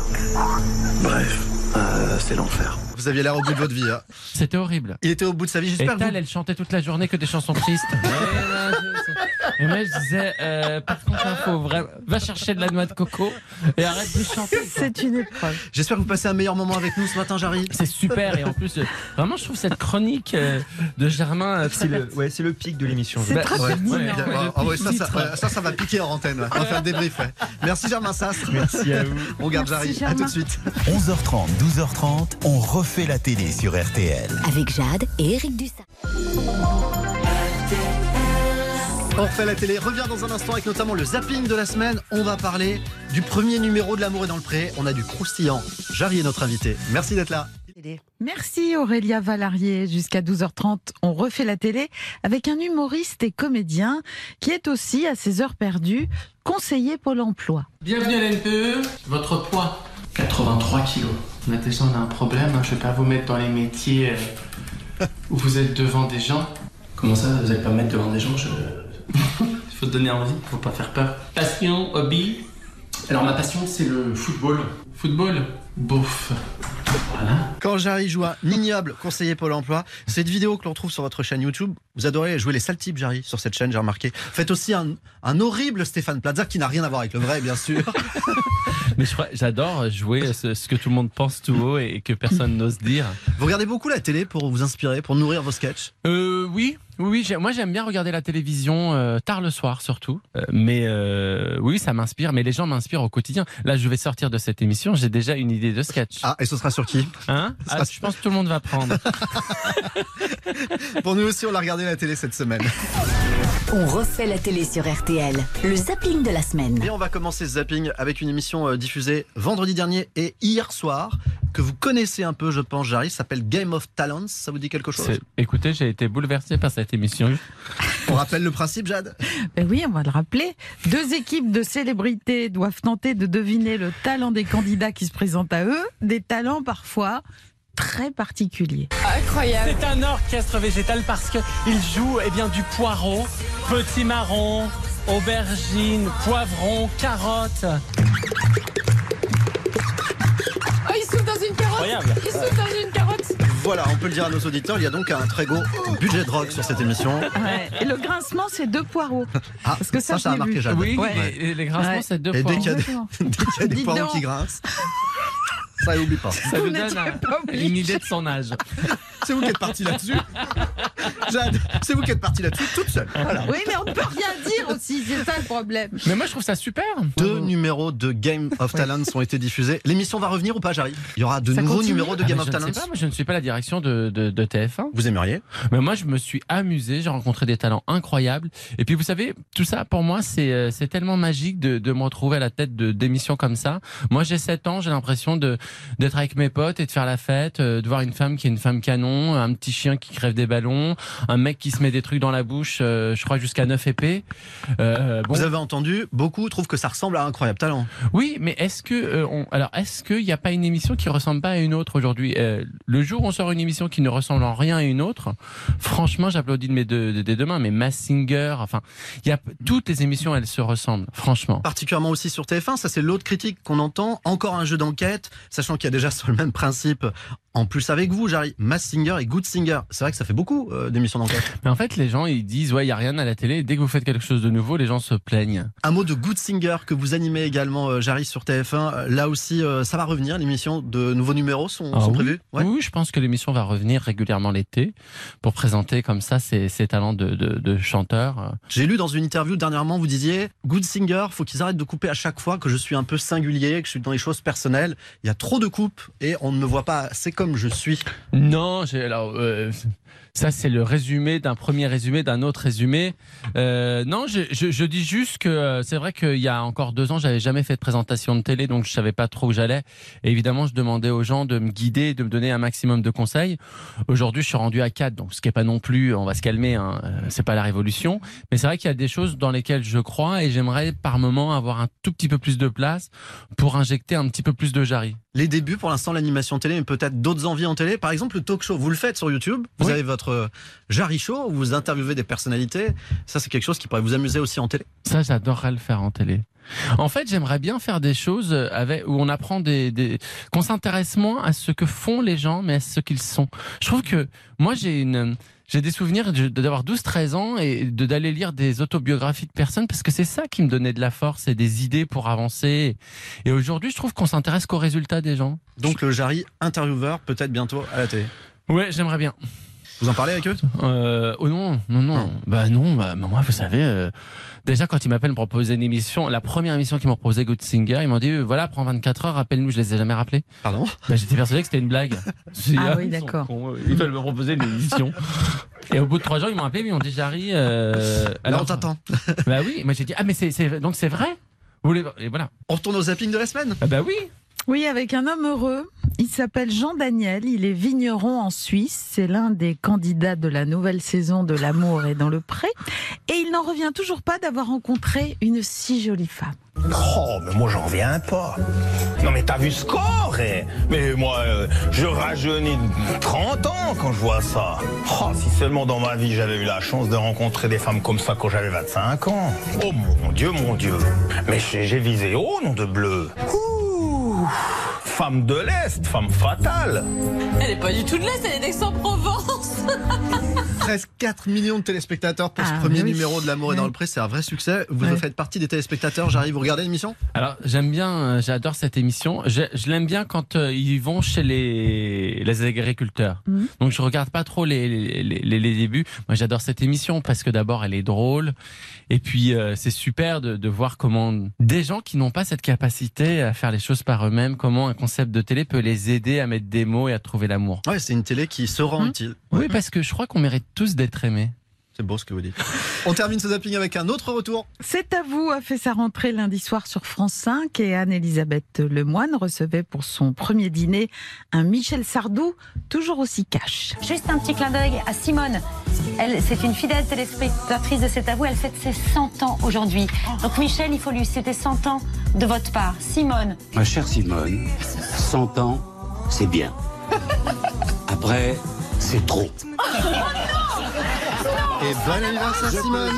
Bref, c'est l'enfer. Vous aviez l'air au bout de votre vie. Hein. C'était horrible. Il était au bout de sa vie, j'espère. Et Tal, elle chantait toute la journée que des chansons tristes. Et moi, je disais, par contre, va chercher de la noix de coco et arrête de chanter. C'est une épreuve. J'espère que vous passez un meilleur moment avec nous ce matin, Jarry. C'est super. Et en plus, vraiment, je trouve cette chronique de Germain. C'est le pic de l'émission. C'est très ça va piquer en antenne. On va faire le débrief. Merci Germain Sass. Merci à vous. On garde Jarry. À tout de suite. 11h30, 12h30, on refait la télé sur RTL. Avec Jade et Eric Dussart. On refait la télé, revient dans un instant avec notamment le zapping de la semaine. On va parler du premier numéro de L'amour est dans le pré. On a du croustillant. Jarry est notre invité. Merci d'être là. Merci Aurélia Valarié. Jusqu'à 12h30, on refait la télé avec un humoriste et comédien qui est aussi, à ses heures perdues, conseiller Pôle emploi. Bienvenue à l'NPE. Votre poids, 83 kilos. Déjà, on a un problème. Je ne vais pas vous mettre dans les métiers où vous êtes devant des gens. Comment ça, vous n'allez pas me mettre devant des gens? Il faut te donner envie, il faut pas faire peur. Passion, hobby. Alors ma passion, c'est le football. Football, bouffe. Voilà. Quand Jarry joue un ignoble conseiller Pôle emploi, cette vidéo que l'on trouve sur votre chaîne YouTube, vous adorez jouer les sales types, Jarry, sur cette chaîne, j'ai remarqué. Faites aussi un horrible Stéphane Plaza qui n'a rien à voir avec le vrai, bien sûr. Mais j'adore jouer ce que tout le monde pense tout haut et que personne n'ose dire. Vous regardez beaucoup la télé pour vous inspirer, pour nourrir vos sketchs? Oui. Oui, moi j'aime bien regarder la télévision tard le soir surtout. Mais oui, ça m'inspire. Mais les gens m'inspirent au quotidien. Là, je vais sortir de cette émission. J'ai déjà une idée de sketch. Ah, et ce sera sur qui? Je pense que tout le monde va prendre. Pour nous aussi, on a regardé la télé cette semaine. On refait la télé sur RTL. Le zapping de la semaine. Et on va commencer ce zapping avec une émission diffusée vendredi dernier et hier soir, que vous connaissez un peu, je pense, Jarry, ça s'appelle Game of Talents. Ça vous dit quelque chose? Écoutez, j'ai été bouleversé par cette émission. On rappelle le principe, Jade? Oui, on va le rappeler. 2 équipes de célébrités doivent tenter de deviner le talent des candidats qui se présentent à eux. Des talents parfois très particulier. Incroyable. C'est un orchestre végétal parce qu'il joue du poireau, petit marron, aubergine, poivron, carotte. Oh, il souffle dans une carotte. Incroyable. Il souffle dans une carotte. Voilà, on peut le dire à nos auditeurs, il y a donc un très gros budget de rock sur cette émission. Ouais. Et le grincement, c'est 2 poireaux. Parce que ça a marqué Jade. Oui, et les grincements, c'est 2 poireaux. Et dès qu'il y a des poireaux qui grincent, ça n'oublie pas. Ça vous donne une idée de son âge. C'est vous qui êtes parti là-dessus. Jade, c'est vous qui êtes parti là-dessus toute seule. Voilà. Oui, mais on ne peut rien dire aussi, c'est ça le problème. Mais moi, je trouve ça super. 2 numéros de Game of Talents ont été diffusés. L'émission va revenir ou pas, Jarry? Il y aura de nouveaux numéros de Game of Talents? Je ne sais pas, moi, je ne suis pas la direction de TF1. Vous aimeriez? Mais moi, je me suis amusé, j'ai rencontré des talents incroyables. Et puis, vous savez, tout ça, pour moi, c'est tellement magique de me retrouver à la tête d'émissions comme ça. Moi, j'ai 7 ans, j'ai l'impression d'être avec mes potes et de faire la fête, de voir une femme qui est une femme canon, un petit chien qui crève des ballons, un mec qui se met des trucs dans la bouche, je crois jusqu'à 9 épées. Vous avez entendu, beaucoup trouvent que ça ressemble à Incroyable Talent. Oui, mais est-ce qu'il n'y a pas une émission qui ressemble pas à une autre aujourd'hui? Le jour où on sort une émission qui ne ressemble en rien à une autre, franchement, j'applaudis des 2 mains. Mais Masked Singer, enfin, toutes les émissions, elles se ressemblent, franchement. Particulièrement aussi sur TF1, ça c'est l'autre critique qu'on entend. Encore un jeu d'enquête, sachant qu'il y a déjà sur le même principe. En plus avec vous, Jarry, Masked Singer et Good Singer. C'est vrai que ça fait beaucoup d'émissions d'enquête. Mais en fait, les gens, ils disent, ouais, il n'y a rien à la télé. Dès que vous faites quelque chose de nouveau, les gens se plaignent. Un mot de Good Singer que vous animez également, Jarry, sur TF1. Là aussi, ça va revenir. L'émission de nouveaux numéros sont prévus. Ouais. Oui, je pense que l'émission va revenir régulièrement l'été pour présenter comme ça ses talents de chanteur. J'ai lu dans une interview dernièrement, vous disiez, Good Singer, faut qu'ils arrêtent de couper à chaque fois que je suis un peu singulier, que je suis dans les choses personnelles. Il y a trop de coupes et on ne me voit pas assez comme je suis. Non, ça c'est le résumé d'un premier résumé d'un autre résumé. Non, je dis juste que c'est vrai qu'il y a encore 2 ans, j'avais jamais fait de présentation de télé, donc je savais pas trop où j'allais. Et évidemment, je demandais aux gens de me guider, de me donner un maximum de conseils. Aujourd'hui, je suis rendu à 4, donc ce qui est pas non plus, on va se calmer, hein, c'est pas la révolution. Mais c'est vrai qu'il y a des choses dans lesquelles je crois et j'aimerais par moment avoir un tout petit peu plus de place pour injecter un petit peu plus de Jarry. Les débuts, pour l'instant, l'animation télé, mais peut-être d'autres envies en télé. Par exemple, le talk show, vous le faites sur YouTube. Vous avez votre Jarry Show où vous interviewez des personnalités. Ça, c'est quelque chose qui pourrait vous amuser aussi en télé. Ça, j'adorerais le faire en télé. En fait, j'aimerais bien faire des choses où on apprend qu'on s'intéresse moins à ce que font les gens, mais à ce qu'ils sont. Je trouve que moi, j'ai des souvenirs d'avoir 12-13 ans et d'aller lire des autobiographies de personnes parce que c'est ça qui me donnait de la force et des idées pour avancer. Et aujourd'hui, je trouve qu'on s'intéresse qu'aux résultats des gens. Donc le Jarry intervieweur peut-être bientôt à la télé. Ouais, j'aimerais bien. Vous en parlez avec eux? Oh non. Bah non, moi vous savez, déjà quand ils m'appellent me proposer une émission, la première émission qu'ils m'ont proposé, Good Singer, ils m'ont dit voilà, prends 24 heures, rappelle-nous, je les ai jamais rappelés. Pardon? J'étais persuadé que c'était une blague. Oui, d'accord. Ils veulent me proposer une émission. Et au bout de 3 jours, ils m'ont appelé, ils m'ont dit Jarry. Alors on t'attend. Bah oui, moi j'ai dit mais donc c'est vrai. Et voilà. On retourne au zapping de la semaine? Bah oui. Oui, avec un homme heureux. Il s'appelle Jean Daniel, il est vigneron en Suisse. C'est l'un des candidats de la nouvelle saison de L'amour est dans le pré. Et il n'en revient toujours pas d'avoir rencontré une si jolie femme. Oh, mais moi, j'en reviens pas. Non, mais t'as vu ce corps, mais moi, je rajeunis de 30 ans quand je vois ça. Oh, si seulement dans ma vie, j'avais eu la chance de rencontrer des femmes comme ça quand j'avais 25 ans. Oh, mon Dieu. Mais j'ai visé haut, nom de bleu. Ouh. Femme de l'Est, femme fatale. Elle est pas du tout de l'Est, elle est d'Aix-en-Provence. Presque 4 millions de téléspectateurs pour ce premier numéro de L'amour est dans le pré, c'est un vrai succès. Vous faites partie des téléspectateurs, j'arrive, vous regardez l'émission ? Alors j'aime bien, j'adore cette émission. Je l'aime bien quand ils vont chez les agriculteurs. Donc je regarde pas trop les débuts. Moi j'adore cette émission parce que d'abord elle est drôle et puis c'est super de voir comment des gens qui n'ont pas cette capacité à faire les choses par eux-mêmes, comment un concept de télé peut les aider à mettre des mots et à trouver l'amour. Ouais, c'est une télé qui se rend utile. Oui, parce que je crois qu'on mérite tous d'être aimés. C'est beau ce que vous dites. On termine ce zapping avec un autre retour. C'est à vous a fait sa rentrée lundi soir sur France 5 et Anne-Elisabeth Lemoine recevait pour son premier dîner un Michel Sardou toujours aussi cash. Juste un petit clin d'œil à Simone. Elle, c'est une fidèle téléspectatrice de C'est à vous. Elle fête ses 100 ans aujourd'hui. Donc Michel, il faut lui souhaiter 100 ans de votre part. Simone. Ma chère Simone, 100 ans, c'est bien. Après, c'est trop. Et bon anniversaire Simone.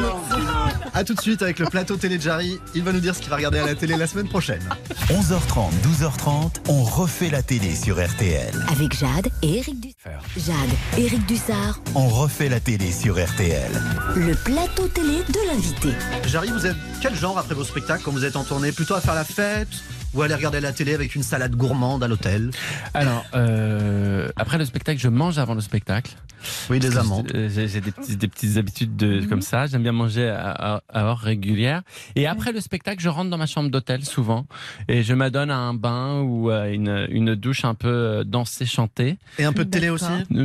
A tout de suite avec le plateau télé de Jarry. Il va nous dire ce qu'il va regarder à la télé la semaine prochaine. 11h30, 12h30, on refait la télé sur RTL. Avec Jade et Eric Dussard. Jade, Eric Dussard. On refait la télé sur RTL. Le plateau télé de l'invité. Jarry, vous êtes quel genre après vos spectacles quand vous êtes en tournée? Plutôt à faire la fête ou aller regarder la télé avec une salade gourmande à l'hôtel? Alors, après le spectacle, je mange avant le spectacle. Oui, des amandes. J'ai des petites habitudes comme ça. J'aime bien manger à heure régulière. Et après le spectacle, je rentre dans ma chambre d'hôtel souvent et je m'adonne à un bain ou à une douche un peu dansée, chantée. Et un peu de télé aussi?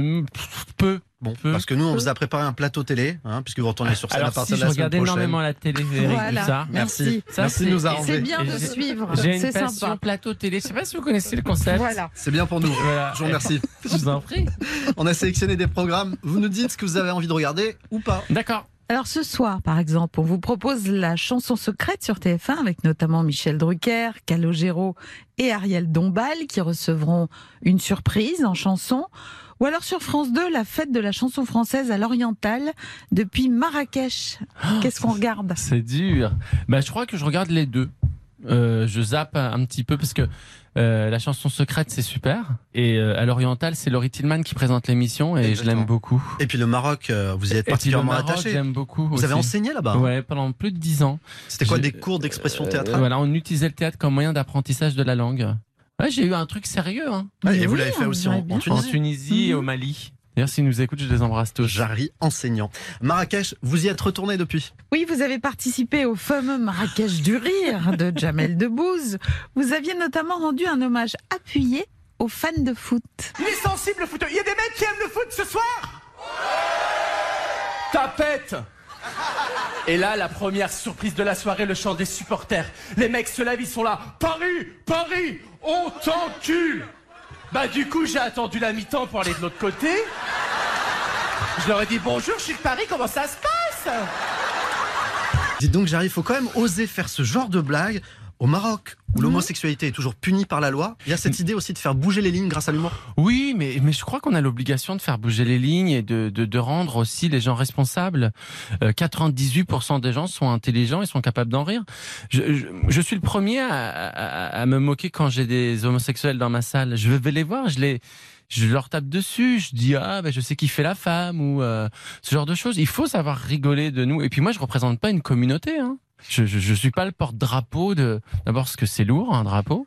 Peu. Bon, parce que nous, on vous a préparé un plateau télé, puisque vous retournez sur scène à partir de la semaine prochaine. Je regarde énormément la télé, Eric Dussard. Merci. Merci de nous arranger. C'est bien de suivre. J'ai c'est une passion sympa. Plateau télé. Je ne sais pas si vous connaissez le concept. Voilà. C'est bien pour nous. Voilà. Je vous remercie. Je vous en prie. On a sélectionné des programmes. Vous nous dites ce que vous avez envie de regarder ou pas. D'accord. Alors ce soir, par exemple, on vous propose la chanson secrète sur TF1 avec notamment Michel Drucker, Calogero et Ariel Dombal qui recevront une surprise en chanson. Ou alors sur France 2, la fête de la chanson française à l'Oriental depuis Marrakech. Qu'est-ce qu'on regarde? C'est dur. Je crois que je regarde les deux. Je zappe un petit peu parce que la chanson secrète c'est super et à l'Oriental c'est Laurie Tillman qui présente l'émission et je l'aime beaucoup. Et puis le Maroc, vous y êtes particulièrement attaché. J'aime beaucoup. Vous avez enseigné là-bas? Ouais, pendant plus de 10 ans. C'était quoi, des cours d'expression théâtrale? Voilà, on utilisait le théâtre comme moyen d'apprentissage de la langue. Ouais, j'ai eu un truc sérieux. Et vous l'avez fait aussi en Tunisie? En Tunisie et au Mali. D'ailleurs, s'ils nous écoutent, je les embrasse tous. Jarry, enseignant. Marrakech, vous y êtes retourné depuis? Oui, vous avez participé au fameux Marrakech du rire de Jamel Debbouze. Vous aviez notamment rendu un hommage appuyé aux fans de foot. Il est sensible le foot. Il y a des mecs qui aiment le foot ce soir? Tapette. Et là, la première surprise de la soirée, le chant des supporters. Les mecs se lèvent, ils sont là. Paris, Paris, on t'encule. Du coup, j'ai attendu la mi-temps pour aller de l'autre côté. Je leur ai dit bonjour, je suis de Paris, comment ça se passe? Dites donc, Jarry, il faut quand même oser faire ce genre de blague. Au Maroc, où l'homosexualité est toujours punie par la loi, il y a cette idée aussi de faire bouger les lignes grâce à l'humour. Oui, mais je crois qu'on a l'obligation de faire bouger les lignes et de rendre aussi les gens responsables. 98% des gens sont intelligents et sont capables d'en rire. Je suis le premier à me moquer quand j'ai des homosexuels dans ma salle. Je vais les voir, je leur tape dessus, je dis je sais qui fait la femme ou ce genre de choses. Il faut savoir rigoler de nous. Et puis moi, je représente pas une communauté. Je suis pas le porte-drapeau de. D'abord, parce que c'est lourd, un drapeau,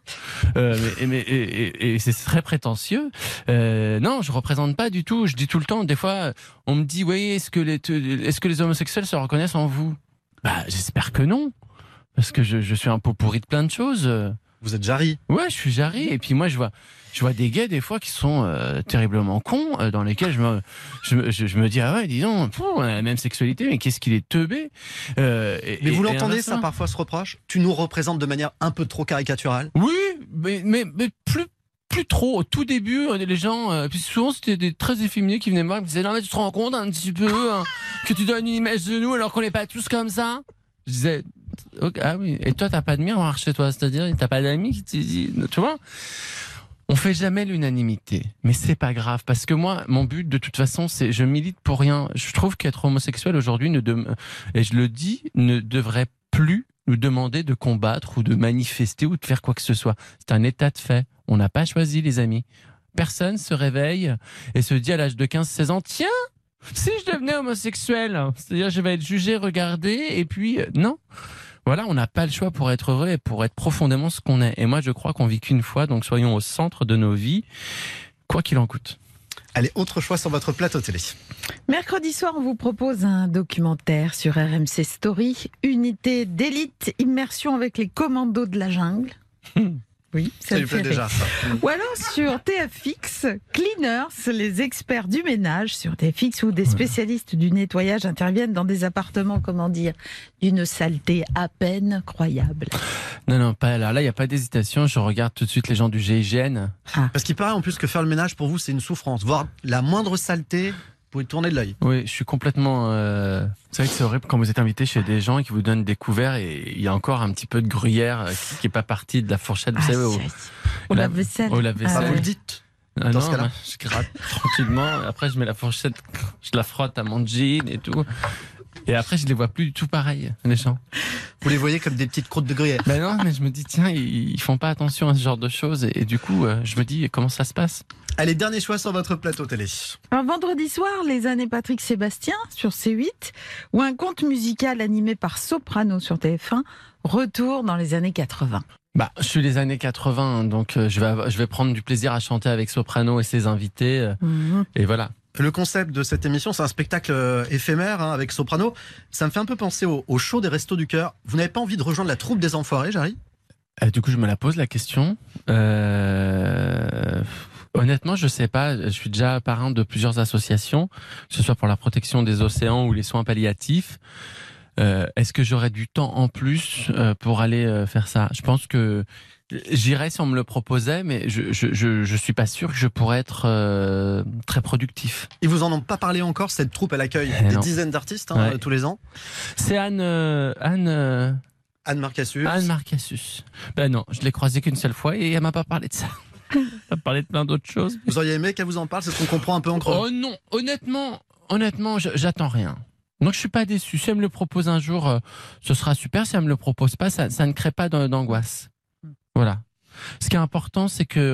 et c'est très prétentieux. Non, je représente pas du tout. Je dis tout le temps. Des fois, on me dit, oui, est-ce que les homosexuels se reconnaissent en vous? J'espère que non, parce que je suis un pot pourri de plein de choses. Vous êtes Jarry? Ouais, je suis Jarry. Et puis moi, je vois des gays des fois qui sont terriblement cons, dans lesquels je me dis dis donc, on a la même sexualité, mais qu'est-ce qu'il est teubé. Mais vous l'entendez ça parfois, ce reproche? Tu nous représentes de manière un peu trop caricaturale? Oui, mais plus trop. Au tout début, les gens, puis souvent c'était des très efféminés qui venaient me voir et me disaient non mais tu te rends compte un petit peu que tu donnes une image de nous alors qu'on n'est pas tous comme ça? Je disais okay, ah oui, et toi t'as pas de miroir chez toi, c'est-à-dire t'as pas d'amis qui te disent, tu vois? On fait jamais l'unanimité, mais c'est pas grave parce que moi, mon but de toute façon, c'est je milite pour rien. Je trouve qu'être homosexuel aujourd'hui et je le dis, ne devrait plus nous demander de combattre ou de manifester ou de faire quoi que ce soit. C'est un état de fait. On n'a pas choisi, les amis. personne se réveille et se dit à l'âge de 15-16 ans, tiens, si je devenais homosexuel, c'est-à-dire je vais être jugé, regardé, et puis non. Voilà, on n'a pas le choix pour être heureux et pour être profondément ce qu'on est. Et moi, je crois qu'on vit qu'une fois, donc soyons au centre de nos vies, quoi qu'il en coûte. Allez, autre choix sur votre plateau télé. Mercredi soir, on vous propose un documentaire sur RMC Story, unité d'élite, immersion avec les commandos de la jungle. Oui, ça lui plaît déjà, ça. Ou alors sur TFX, Cleaners, les experts du ménage sur TFX, où des spécialistes du nettoyage interviennent dans des appartements, comment dire, d'une saleté à peine croyable. Non, pas là. Là, il n'y a pas d'hésitation. Je regarde tout de suite les gens du GIGN. Parce qu'il paraît en plus que faire le ménage, pour vous, c'est une souffrance. Voir la moindre saleté, vous pouvez tourner de l'œil. Oui, je suis complètement... C'est vrai que c'est horrible quand vous êtes invité chez des gens et qui vous donnent des couverts et il y a encore un petit peu de gruyère qui n'est pas partie de la fourchette, vous savez, au lave-vaisselle. Au lave-vaisselle. Vous le dites non, je gratte tranquillement. Après, je mets la fourchette, je la frotte à mon jean et tout. Et après, je les vois plus du tout pareil, les gens. Vous les voyez comme des petites croûtes de gruyère. Ben non, mais je me dis, tiens, ils font pas attention à ce genre de choses. Et du coup, je me dis, comment ça se passe ? Allez, dernier choix sur votre plateau télé. Un vendredi soir, les années Patrick Sébastien sur C8, ou un conte musical animé par Soprano sur TF1, retour dans les années 80. Je suis les années 80, donc je vais prendre du plaisir à chanter avec Soprano et ses invités. Et voilà. Le concept de cette émission, c'est un spectacle éphémère avec Soprano. Ça me fait un peu penser au show des Restos du Cœur. Vous n'avez pas envie de rejoindre la troupe des Enfoirés, Jarry ? Du coup, je me la pose la question. Honnêtement, je sais pas. Je suis déjà parrain de plusieurs associations, que ce soit pour la protection des océans ou les soins palliatifs. Est-ce que j'aurais du temps en plus pour aller faire ça ? Je pense que j'irais si on me le proposait, mais je suis pas sûr que je pourrais être très productif. Ils vous en ont pas parlé encore ? Cette troupe, elle accueille des dizaines d'artistes tous les ans. C'est Anne Marcassus. Anne Marcassus. Ben non, je l'ai croisée qu'une seule fois et elle m'a pas parlé de ça. Elle m'a parlé de plein d'autres choses. Vous auriez aimé qu'elle vous en parle ? C'est ce qu'on comprend un peu en creux. Oh non, honnêtement, j'attends rien. Donc je suis pas déçu. Si elle me le propose un jour, ce sera super. Si elle me le propose pas, ça ne crée pas d'angoisse. Voilà. Ce qui est important, c'est que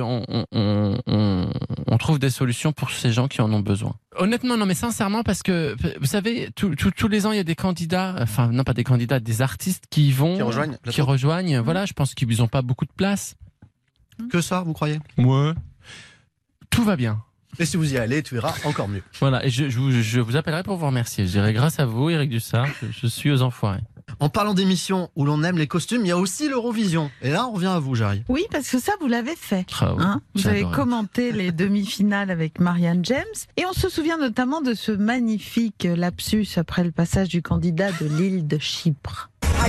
on trouve des solutions pour ces gens qui en ont besoin. Honnêtement, non, mais sincèrement, parce que vous savez, tous les ans, il y a des candidats, enfin non pas des candidats, des artistes qui rejoignent. Voilà, je pense qu'ils n'ont pas beaucoup de place. Que ça, vous croyez ? Ouais. Tout va bien. Et si vous y allez, tu verras encore mieux. Voilà, et je vous appellerai pour vous remercier. Je dirais grâce à vous, Eric Dussart, je suis aux Enfoirés. En parlant d'émissions où l'on aime les costumes, il y a aussi l'Eurovision. Et là, on revient à vous, Jarry. Oui, parce que ça, vous l'avez fait. Oui, vous avez commenté les demi-finales avec Marianne James. Et on se souvient notamment de ce magnifique lapsus après le passage du candidat de l'île de Chypre.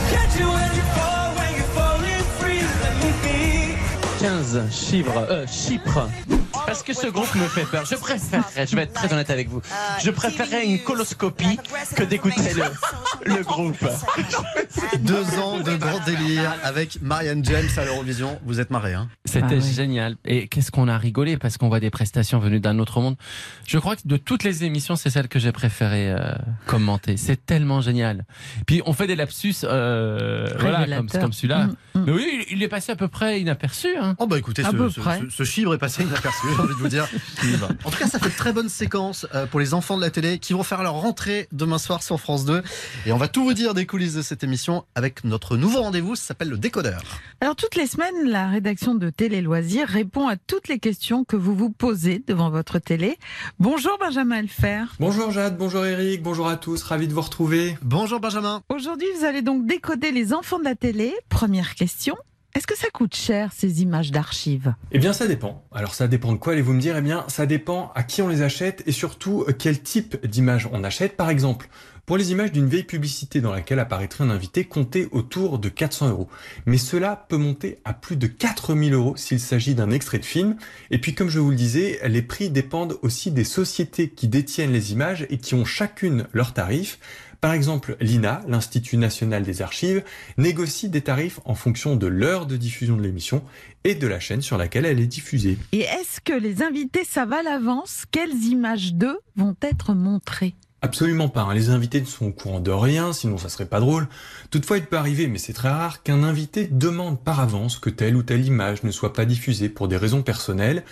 15 Chypre. Parce que ce groupe me fait peur. Je vais être très honnête avec vous, je préférerais une coloscopie que d'écouter le groupe. 2 ans de grand délire avec Marianne James à l'Eurovision. Vous êtes marré, hein ? C'était génial. Et qu'est-ce qu'on a rigolé parce qu'on voit des prestations venues d'un autre monde. Je crois que de toutes les émissions, c'est celle que j'ai préféré commenter. C'est tellement génial. Puis on fait des lapsus, voilà, comme celui-là. Mais oui, il est passé à peu près inaperçu. Hein. Oh bah écoutez, ce chibre est passé inaperçu. J'ai envie de vous dire. En tout cas, ça fait de très bonnes séquences pour les enfants de la télé qui vont faire leur rentrée demain soir sur France 2. Et on va tout vous dire des coulisses de cette émission avec notre nouveau rendez-vous. Ça s'appelle le Décodeur. Alors toutes les semaines, la rédaction de Télé Loisirs répond à toutes les questions que vous vous posez devant votre télé. Bonjour Benjamin Elfer. Bonjour Jade, bonjour Eric, bonjour à tous, ravi de vous retrouver. Bonjour Benjamin. Aujourd'hui, vous allez donc décoder les enfants de la télé. Première question. Est-ce que ça coûte cher, ces images d'archives ? Eh bien, ça dépend. Alors, ça dépend de quoi, allez-vous me dire ? Eh bien, ça dépend à qui on les achète et surtout quel type d'image on achète. Par exemple, pour les images d'une vieille publicité dans laquelle apparaîtrait un invité, comptez autour de 400 €. Mais cela peut monter à plus de 4000 € s'il s'agit d'un extrait de film. Et puis, comme je vous le disais, les prix dépendent aussi des sociétés qui détiennent les images et qui ont chacune leurs tarifs. Par exemple, l'INA, l'Institut National des Archives, négocie des tarifs en fonction de l'heure de diffusion de l'émission et de la chaîne sur laquelle elle est diffusée. Et est-ce que les invités savent à l'avance quelles images d'eux vont être montrées ? Absolument pas. Les invités ne sont au courant de rien, sinon ça serait pas drôle. Toutefois, il peut arriver, mais c'est très rare, qu'un invité demande par avance que telle ou telle image ne soit pas diffusée pour des raisons personnelles.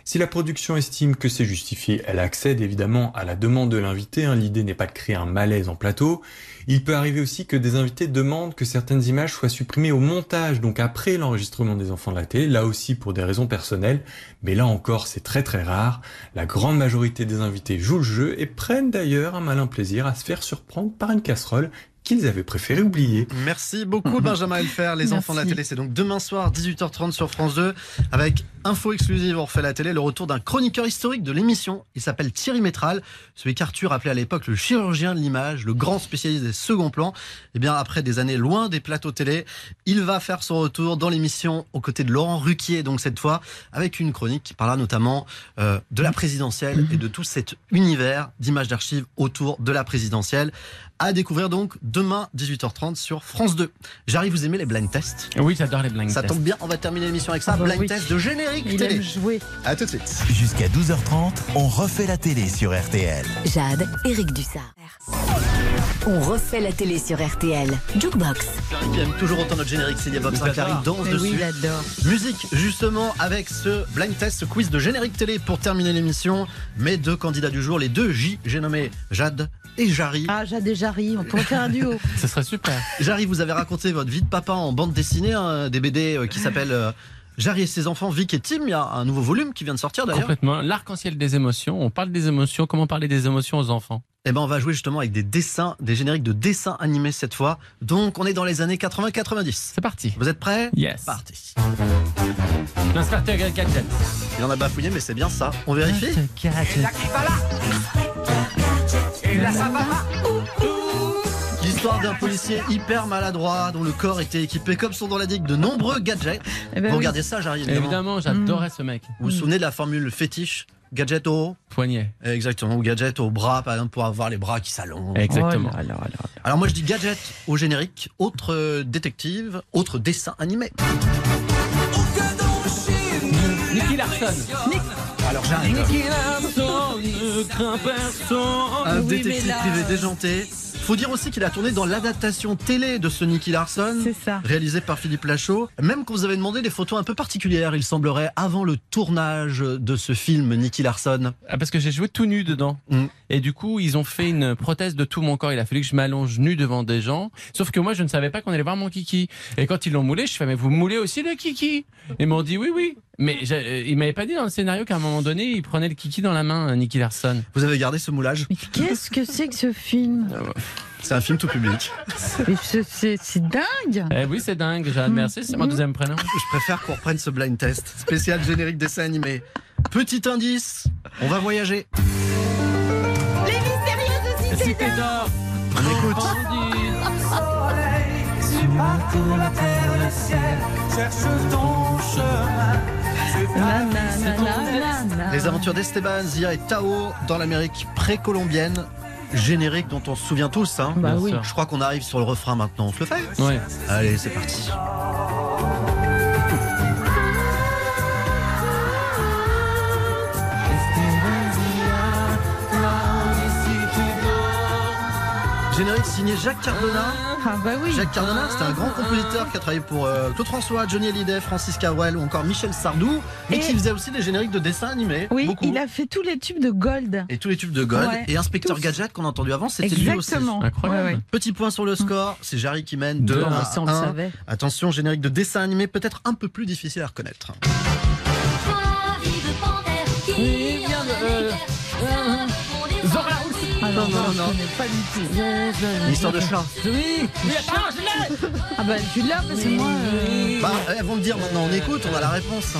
Si la production estime que c'est justifié, elle accède évidemment à la demande de l'invité. L'idée n'est pas de créer un malaise en plateau. Il peut arriver aussi que des invités demandent que certaines images soient supprimées au montage, donc après l'enregistrement des enfants de la télé, là aussi pour des raisons personnelles. Mais là encore, c'est très très rare. La grande majorité des invités jouent le jeu et prennent d'ailleurs un malin plaisir à se faire surprendre par une casserole qu'ils avaient préféré oublier. Merci beaucoup Benjamin Elfer, les enfants de la télé. C'est donc demain soir, 18h30 sur France 2, avec info exclusive, on refait la télé, le retour d'un chroniqueur historique de l'émission. Il s'appelle Thierry Métral, celui qu'Arthur appelait à l'époque le chirurgien de l'image, le grand spécialiste des seconds plans. Et bien après des années loin des plateaux télé, il va faire son retour dans l'émission aux côtés de Laurent Ruquier, donc cette fois avec une chronique qui parlera notamment de la présidentielle et de tout cet univers d'images d'archives autour de la présidentielle. À découvrir donc demain 18h30 sur France 2. J'arrive, vous aimez les blind tests? Oui, j'adore les blind tests. Ça tombe bien, on va terminer l'émission avec ça. Blind test de générique télé. Jouer. À tout de suite. Jusqu'à 12h30, on refait la télé sur RTL. Jade, Éric Dussard. On refait la télé sur RTL. Jukebox. Qui aime toujours autant notre générique, c'est Bob Sinclair, il danse dessus. Oui, j'adore. Musique, justement, avec ce blind test, ce quiz de générique télé pour terminer l'émission. Mes deux candidats du jour, les deux J, j'ai nommé Jade et Jarry. Ah, Jade et Jarry, on pourrait faire un duo. Ce serait super. Jarry, vous avez raconté votre vie de papa en bande dessinée, des BD qui s'appellent Jarry et ses enfants, Vic et Tim. Il y a un nouveau volume qui vient de sortir d'ailleurs. Complètement. L'arc-en-ciel des émotions. On parle des émotions. Comment parler des émotions aux enfants? Eh ben, on va jouer justement avec des dessins, des génériques de dessins animés cette fois. Donc, on est dans les années 80-90. C'est parti. Vous êtes prêts? Yes. Parti. L'inspecteur Gadget. Il en a bafouillé, mais c'est bien ça. On vérifie? L'histoire d'un policier hyper maladroit dont le corps était équipé, comme son nom l'indique, de nombreux gadgets. Vous regardez ça, j'arrive évidemment, j'adorais ce mec. Vous vous souvenez de la formule fétiche? Gadget au poignet. Exactement, ou gadget au bras, par exemple, pour avoir les bras qui s'allongent. Exactement. Oh là. Alors moi je dis gadget au générique, autre détective, autre dessin animé. Nicky Larson. Alors j'arrive. Nicky Larson ne craint personne. Un détective privé déjanté. Faut dire aussi qu'il a tourné dans l'adaptation télé de ce Nicky Larson, réalisé par Philippe Lachaud. Même quand vous avez demandé des photos un peu particulières, il semblerait, avant le tournage de ce film Nicky Larson. Ah, parce que j'ai joué tout nu dedans. Et du coup, ils ont fait une prothèse de tout mon corps. Il a fallu que je m'allonge nu devant des gens. Sauf que moi, je ne savais pas qu'on allait voir mon kiki. Et quand ils l'ont moulé, je fais, mais vous moulez aussi le kiki? Ils m'ont dit oui. Mais il m'avait pas dit dans le scénario qu'à un moment donné, il prenait le kiki dans la main, Nicky Larson. Vous avez gardé ce moulage? Mais qu'est-ce que c'est que ce film? C'est un film tout public. C'est dingue. Eh oui, c'est dingue, Jade. Merci, c'est mon deuxième prénom. Je préfère qu'on reprenne ce blind test spécial générique dessin animé. Petit indice, on va voyager. Les mystérieuses cités d'or. On écoute. La terre et le ciel, cherche ton chemin. Les aventures d'Esteban, Zia et Tao dans l'Amérique précolombienne. Générique dont on se souvient tous. Bah oui. Je crois qu'on arrive sur le refrain maintenant. On se le fait? Ouais. Allez, c'est parti. Générique signé Jacques Cardona. Ah bah oui. Jacques Cardona, c'était un grand compositeur qui a travaillé pour Claude François, Johnny Hallyday, Francis Cabrel ou encore Michel Sardou, mais qui faisait aussi des génériques de dessins animés. Oui, beaucoup. il a fait tous les tubes de Gold. Et tous les tubes de Gold. Ouais, et Inspecteur Gadget qu'on a entendu avant, c'était lui aussi. Incroyable. Ouais. Petit point sur le score, c'est Jarry qui mène 2 à 1. On le savait. Attention, générique de dessin animé peut-être un peu plus difficile à reconnaître. Zora. Ah non, pas du tout. L'histoire de chat. Oui, attends, je l'ai. Ah bah tu l'as parce que moi... Bah, elles vont me dire maintenant, on écoute, on a la réponse.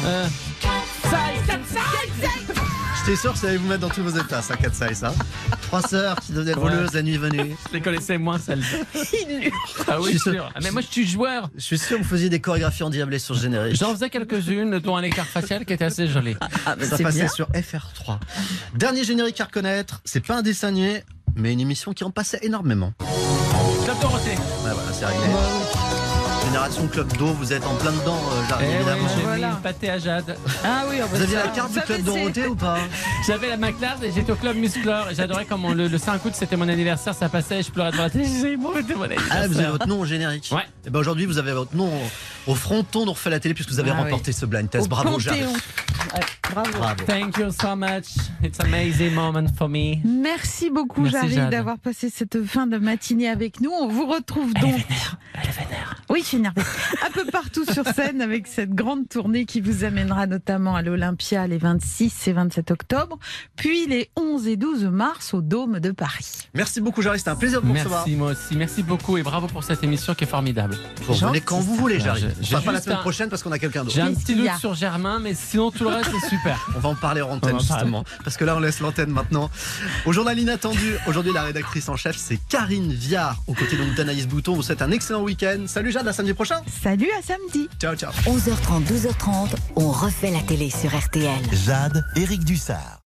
J'étais sûr que ça allait vous mettre dans tous vos états, ça, Katsai, ça. 3 sœurs qui devenaient voleuses la nuit venue. Je les connaissais moins, celles-là. Ah oui, sûr. Mais moi, je suis joueur. Je suis sûr que vous faisiez des chorégraphies endiablées sur ce générique. J'en faisais quelques-unes, dont un écart facial qui était assez joli. Ça passait sur FR3. Dernier générique à reconnaître, c'est pas un dessin animé, mais une émission qui en passait énormément. Club Dorothée. Ouais, voilà, c'est réglé. Génération Club d'eau, vous êtes en plein dedans, évidemment. Oui, j'ai mis une pâté à Jade. Ah oui, vous aviez la carte du Club Dorothée ou pas? J'avais la McLaren et j'étais au Club Musclor. Et j'adorais comment le 5 août c'était mon anniversaire, ça passait et je pleurais devant la télé. J'ai mon anniversaire. Ah, vous avez votre nom au générique. Ouais. Et ben aujourd'hui, vous avez votre nom au fronton d'On refait la télé puisque vous avez remporté ce blind test. Bravo, Jade. Bravo. Thank you so much. It's an amazing moment for me. Merci beaucoup, Jarry, d'avoir passé cette fin de matinée avec nous. On vous retrouve donc. Elle est vénère. Oui, je suis énervée. Un peu partout sur scène avec cette grande tournée qui vous amènera notamment à l'Olympia les 26 et 27 octobre, puis les 11 et 12 mars au Dôme de Paris. Merci beaucoup, Jarry. C'était un plaisir de vous recevoir. Merci, moi aussi. Merci beaucoup et bravo pour cette émission qui est formidable. Vous revenez quand vous voulez, Jarry. J'ai pas la semaine prochaine parce qu'on a quelqu'un d'autre. J'ai un petit doute sur Germain, mais sinon tout le reste est super. On va en parler en antenne justement, parce que là on laisse l'antenne maintenant. Au journal inattendu, aujourd'hui la rédactrice en chef c'est Karine Viard, aux côtés donc d'Anaïs Bouton. On vous souhaite un excellent week-end. Salut Jade, à samedi prochain. Salut, à samedi. Ciao, ciao. 11h30, 12h30, on refait la télé sur RTL. Jade, Éric Dussard.